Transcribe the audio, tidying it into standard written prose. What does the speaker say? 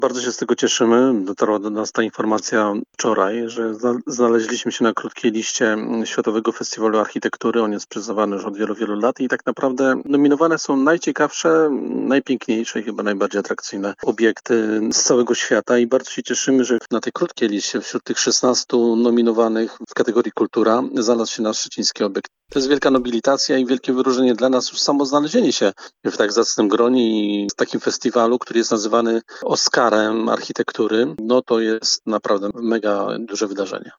Bardzo się z tego cieszymy. Dotarła do nas ta informacja wczoraj, że znaleźliśmy się na krótkiej liście Światowego Festiwalu Architektury. On jest przyznawany już od wielu, wielu lat i tak naprawdę nominowane są najciekawsze, najpiękniejsze i chyba najbardziej atrakcyjne obiekty z całego świata i bardzo się cieszymy, że na tej krótkiej liście wśród tych 16 nominowanych w kategorii kultura znalazł się nasz szczeciński obiekt. To jest wielka nobilitacja i wielkie wyróżnienie dla nas już samo znalezienie się w tak zacnym gronie i w takim festiwalu, który jest nazywany Oscarem architektury. No to jest naprawdę mega duże wydarzenie.